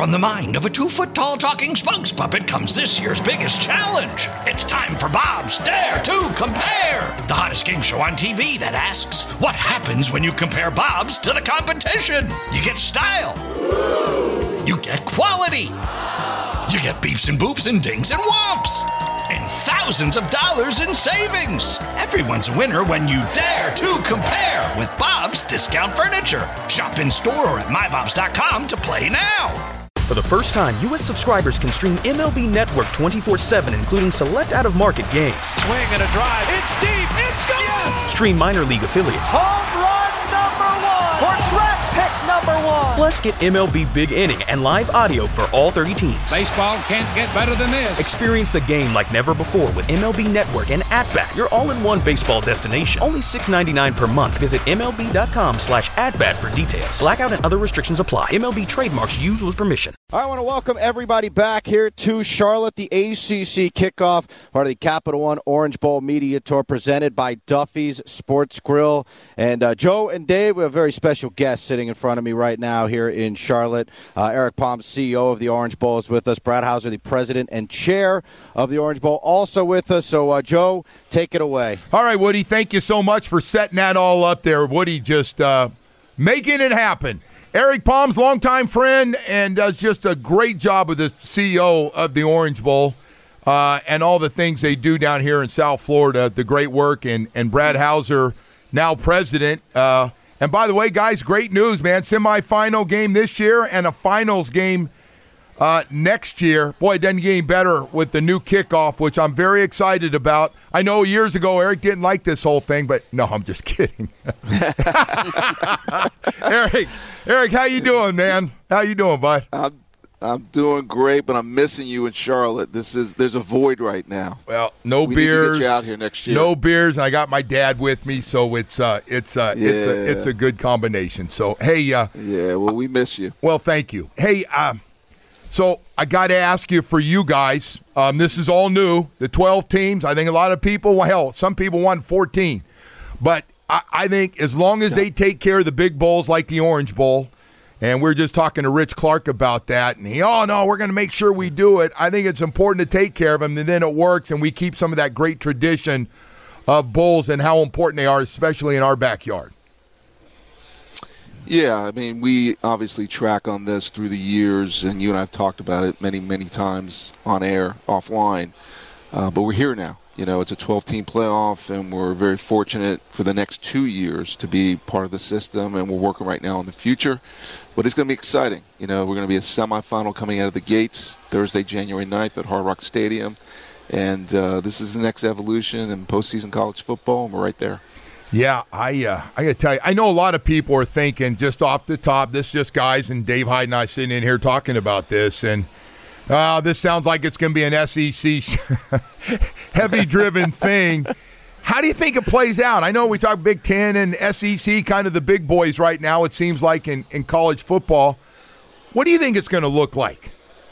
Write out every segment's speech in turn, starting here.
From the mind of a 2-foot-tall talking spokes puppet comes this year's biggest challenge. It's time for Bob's Dare to Compare, the hottest game show on TV that asks, what happens when you compare Bob's to the competition? You get style. You get quality. You get beeps and boops and dings and whomps. And thousands of dollars in savings. Everyone's a winner when you dare to compare with Bob's Discount Furniture. Shop in store or at mybobs.com to play now. For the first time, U.S. subscribers can stream MLB Network 24/7, including select out-of-market games. Swing and a drive. It's deep. It's gone. Yes! Stream minor league affiliates. Home run number 1. Or track pick number 1. Plus, get MLB Big Inning and live audio for all 30 teams. Baseball can't get better than this. Experience the game like never before with MLB Network and At-Bat, your all-in-one baseball destination. Only $6.99 per month. Visit MLB.com/atbat for details. Blackout and other restrictions apply. MLB trademarks used with permission. I want to welcome everybody back here to Charlotte, the ACC kickoff, part of the Capital One Orange Bowl Media Tour presented by Duffy's Sports Grill. And Joe and Dave, we have a very special guest sitting in front of me right now here in Charlotte. Eric Palm, CEO of the Orange Bowl, is with us. Brad Hauser, the president and chair of the Orange Bowl, also with us. So, Joe, take it away. All right, Woody, thank you so much for setting that all up there. Woody just making it happen. Eric Palm's longtime friend and does just a great job with the CEO of the Orange Bowl and all the things they do down here in South Florida, the great work. And Brad Hauser, now president. And by the way, guys, great news, man. Semifinal game this year and a finals game next year. Boy, it doesn't get any better with the new kickoff, which I'm very excited about. I know years ago Eric didn't like this whole thing, but no, I'm just kidding. Eric, how you doing, man? How you doing, bud? I'm doing great, but I'm missing you in Charlotte. There's a void right now. Well, no we beers. Need to get you out here next year. No beers. I got my dad with me, so it's a good combination. So hey, yeah. Well, we miss you. Well, thank you. Hey, so I got to ask you for you guys. This is all new. The 12 teams. I think a lot of people. Well, hell, some people want 14, but I think as long as they take care of the big bowls like the Orange Bowl. And we're just talking to Rich Clark about that. And no, we're going to make sure we do it. I think it's important to take care of them, and then it works, and we keep some of that great tradition of bowls and how important they are, especially in our backyard. Yeah, I mean, we obviously track on this through the years, and you and I have talked about it many, many times on air, offline. But we're here now. You know, it's a 12-team playoff, and we're very fortunate for the next 2 years to be part of the system, and we're working right now on the future. But it's going to be exciting. You know, we're going to be a semifinal coming out of the gates Thursday, January 9th at Hard Rock Stadium. And this is the next evolution in postseason college football, and we're right there. Yeah, I got to tell you, I know a lot of people are thinking just off the top, this is just guys, and Dave Hyde and I sitting in here talking about this, and this sounds like it's going to be an SEC heavy-driven thing. How do you think it plays out? I know we talk Big Ten and SEC, kind of the big boys right now, it seems like, in college football. What do you think it's going to look like?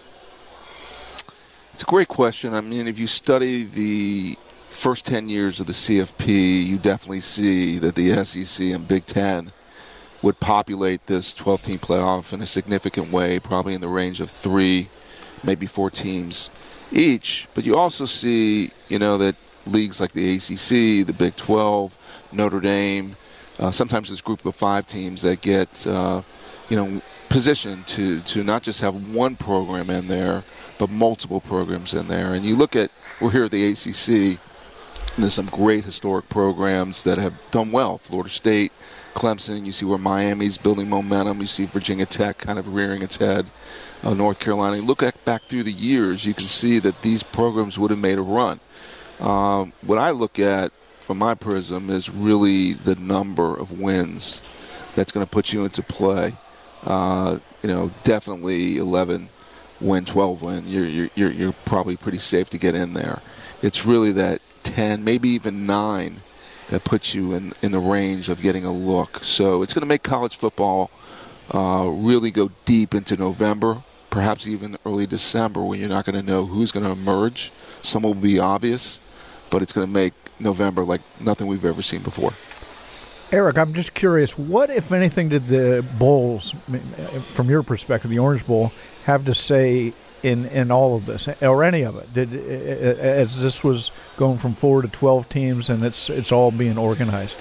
It's a great question. I mean, if you study the first 10 years of the CFP, you definitely see that the SEC and Big Ten would populate this 12-team playoff in a significant way, probably in the range of 3, maybe 4 teams each. But you also see, you know, that leagues like the ACC, the Big 12, Notre Dame, sometimes this group of 5 teams that get, positioned to not just have one program in there, but multiple programs in there. And you look at, we're here at the ACC, and there's some great historic programs that have done well. Florida State, Clemson, you see where Miami's building momentum. You see Virginia Tech kind of rearing its head. North Carolina. You look back through the years, you can see that these programs would have made a run. What I look at from my prism is really the number of wins that's going to put you into play. Definitely 11 win, 12 win. You're probably pretty safe to get in there. It's really that 10, maybe even 9 that puts you in the range of getting a look. So it's going to make college football really go deep into November, perhaps even early December, when you're not going to know who's going to emerge. Some will be obvious, but it's going to make November like nothing we've ever seen before. Eric, I'm just curious, what, if anything, did the Bowls, from your perspective, the Orange Bowl, have to say in all of this, or any of it? As this was going from 4 to 12 teams and it's all being organized?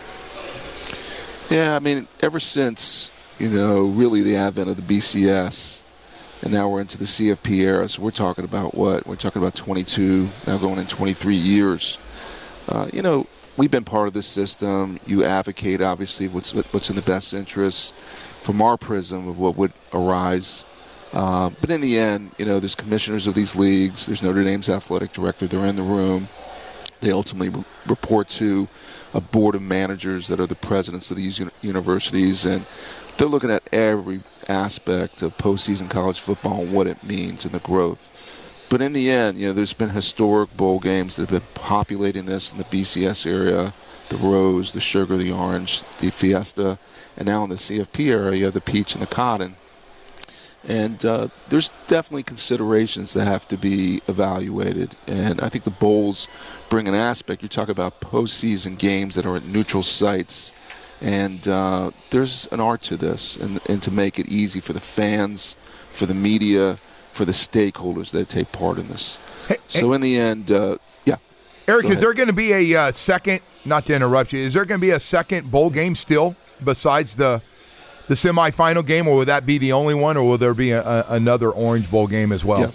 Yeah, I mean, ever since, really the advent of the BCS, and now we're into the CFP era, so we're talking about what? We're talking about 22, now going in 23 years. We've been part of this system. You advocate, obviously, what's in the best interest from our prism of what would arise. But in the end, there's commissioners of these leagues. There's Notre Dame's athletic director. They're in the room. They ultimately report to a board of managers that are the presidents of these universities, and they're looking at every aspect of postseason college football and what it means and the growth. But in the end, there's been historic bowl games that have been populating this in the BCS area, the Rose, the Sugar, the Orange, the Fiesta, and now in the CFP area, you have the Peach and the Cotton. And there's definitely considerations that have to be evaluated. And I think the bowls bring an aspect. You're talking about postseason games that are at neutral sites. And there's an art to this, and to make it easy for the fans, for the media, for the stakeholders that take part in this. So in the end, Eric, is there going to be a second, not to interrupt you, is there going to be a second bowl game still besides the semifinal game, or will that be the only one, or will there be another Orange Bowl game as well? Yeah.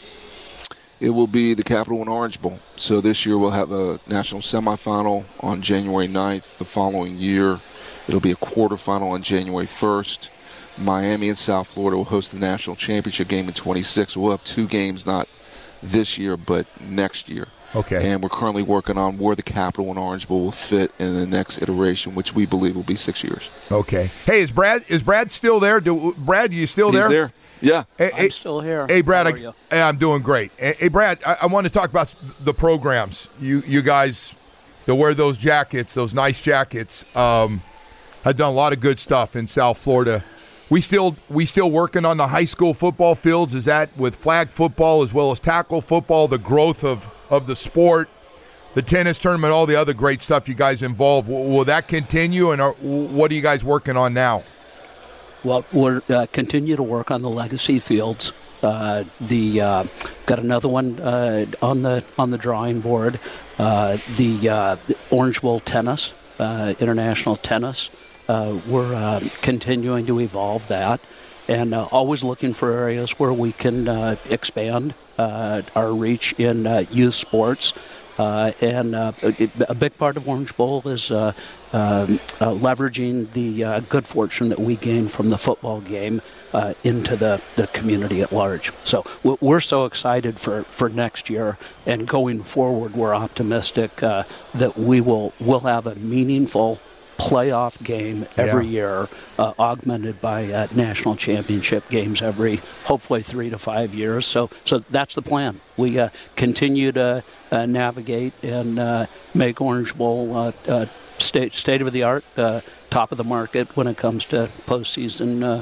It will be the Capital One Orange Bowl. So this year we'll have a national semifinal on January 9th. The following year it'll be a quarterfinal on January 1st. Miami and South Florida will host the national championship game in 26. We'll have 2 games, not this year, but next year. Okay. And we're currently working on where the Capital One Orange Bowl will fit in the next iteration, which we believe will be 6 years. Okay. Hey, is Brad still there? Brad, you still there? He's there. Yeah. I'm still here. Hey, Brad. How are you? I'm doing great. Hey, Brad, I want to talk about the programs. You guys that wear those jackets, those nice jackets, have done a lot of good stuff in South Florida. We still working on the high school football fields. Is that with flag football as well as tackle football, the growth of the sport, the tennis tournament, all the other great stuff you guys involved? Will that continue, and what are you guys working on now? Well, we're continue to work on the legacy fields. Got another one on the drawing board. The Orange Bowl tennis, international tennis. We're continuing to evolve that, and always looking for areas where we can expand our reach in youth sports. And a big part of Orange Bowl is leveraging the good fortune that we gain from the football game into the community at large. So we're so excited for next year, and going forward, we're optimistic that we'll have a meaningful playoff game every year, augmented by national championship games every, hopefully, 3 to 5 years. So that's the plan. We continue to navigate and make Orange Bowl state of the art, top of the market when it comes to postseason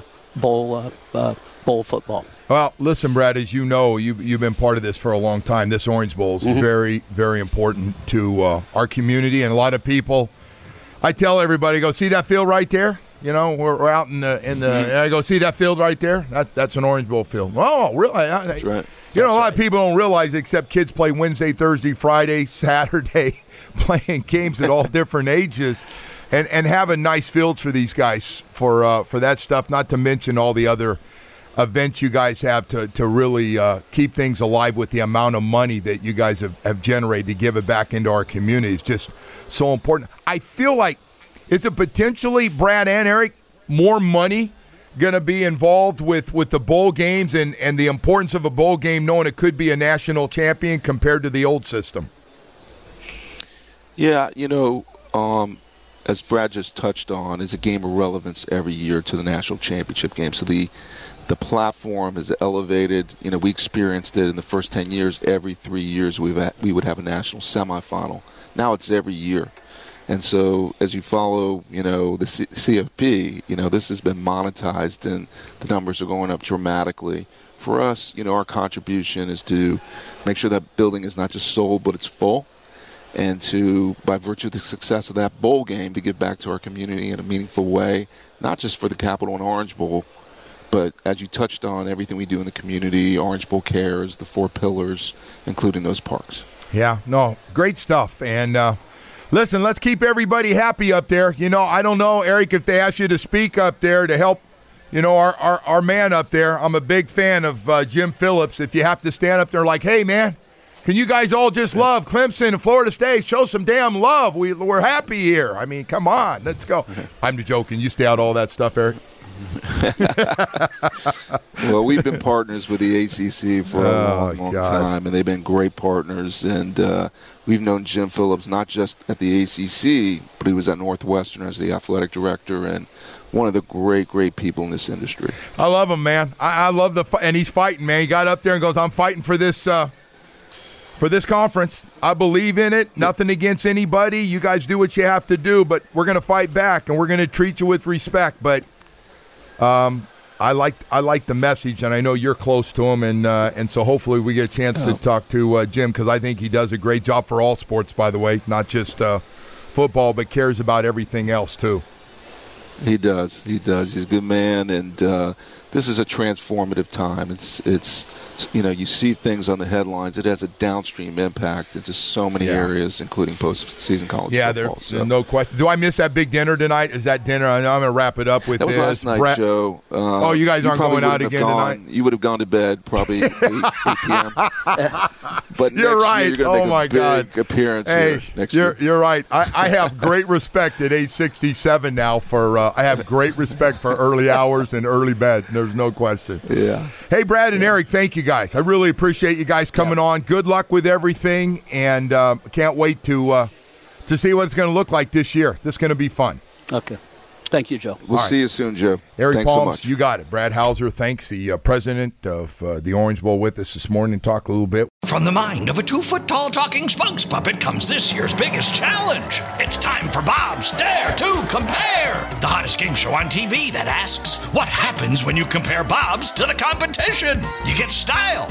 bowl football. Well, listen, Brad, as you know, you've been part of this for a long time. This Orange Bowl is very, very important to our community, and a lot of people. I tell everybody, go see that field right there. We're out in the. And I go, see that field right there. That's an Orange Bowl field. Oh, really? That's right. A lot of people don't realize, except kids play Wednesday, Thursday, Friday, Saturday, playing games at all different ages, and having nice fields for these guys for that stuff. Not to mention all the other events you guys have to really keep things alive with the amount of money that you guys have generated to give it back into our community. It's just so important. I feel like, is it potentially, Brad and Eric, more money going to be involved with the bowl games and the importance of a bowl game, knowing it could be a national champion compared to the old system? Yeah, as Brad just touched on, is a game of relevance every year to the national championship game. So the platform is elevated. We experienced it in the first 10 years. Every 3 years we would have a national semifinal. Now it's every year. And so as you follow, the CFP, this has been monetized and the numbers are going up dramatically. For us, our contribution is to make sure that building is not just sold, but it's full. and to, by virtue of the success of that bowl game, to give back to our community in a meaningful way, not just for the Capital and Orange Bowl, but as you touched on, everything we do in the community, Orange Bowl Cares, the 4 pillars, including those parks. Yeah, no, great stuff. And listen, let's keep everybody happy up there. You know, I don't know, Eric, if they ask you to speak up there to help, you know, our man up there. I'm a big fan of Jim Phillips. If you have to stand up there like, hey, man, can you guys all just love Clemson and Florida State? Show some damn love. We're happy here. I mean, come on, let's go. I'm joking. You stay out all that stuff, Eric. Well, we've been partners with the ACC for a long time, and they've been great partners. And we've known Jim Phillips not just at the ACC, but he was at Northwestern as the athletic director and one of the great people in this industry. I love him, man. I love and he's fighting, man. He got up there and goes, I'm fighting for this conference. I believe in it. Nothing against anybody. You guys do what you have to do, but we're going to fight back, and we're going to treat you with respect. But I like the message, and I know you're close to him, and so hopefully we get a chance to talk to Jim, because I think he does a great job for all sports, by the way, not just football, but cares about everything else too. He does. He's a good man, and this is a transformative time. It's you know, you see things on the headlines. It has a downstream impact into so many areas, including postseason college football. There's no question. Do I miss that big dinner tonight? Is that dinner? I know I'm going to wrap it up with this. That was last night, Joe. You guys aren't going out again tonight? You would have gone to bed probably 8 p.m. But you're right. You're going to make a big appearance here next year. You're right. I have great respect at age 67 now for I have great respect for early hours and early bed. There's no question. Yeah. Hey, Brad and Eric, thank you guys. I really appreciate you guys coming on. Good luck with everything, and can't wait to see what it's going to look like this year. This is going to be fun. Okay. Thank you, Joe. We'll see you soon, Joe. Eric Palms, so much. You got it. Brad Hauser, thanks, the president of the Orange Bowl, with us this morning. Talk a little bit. From the mind of a 2-foot-tall talking spokes puppet comes this year's biggest challenge. It's time for Bob's Dare to Compare, the hottest game show on TV that asks, what happens when you compare Bob's to the competition? You get style.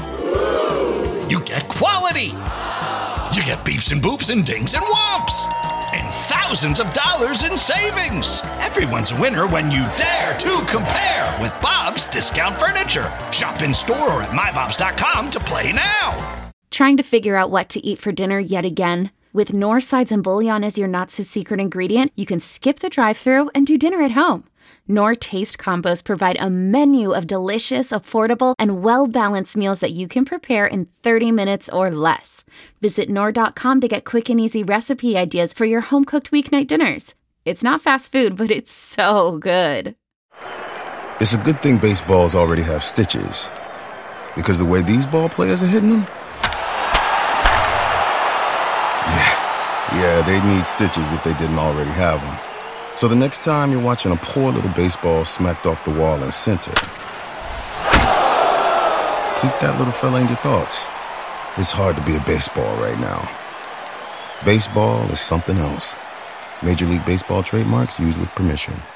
You get quality. You get beeps and boops and dings and whomps. And thousands of dollars in savings. Everyone's a winner when you dare to compare with Bob's Discount Furniture. Shop in store or at mybobs.com to play now. Trying to figure out what to eat for dinner yet again? With Knorr sides and bouillon as your not-so-secret ingredient, you can skip the drive-thru and do dinner at home. Knorr Taste Combos provide a menu of delicious, affordable, and well-balanced meals that you can prepare in 30 minutes or less. Visit Knorr.com to get quick and easy recipe ideas for your home-cooked weeknight dinners. It's not fast food, but it's so good. It's a good thing baseballs already have stitches, because the way these ball players are hitting them, yeah, they need stitches if they didn't already have them. So the next time you're watching a poor little baseball smacked off the wall in center, keep that little fella in your thoughts. It's hard to be a baseball right now. Baseball is something else. Major League Baseball trademarks used with permission.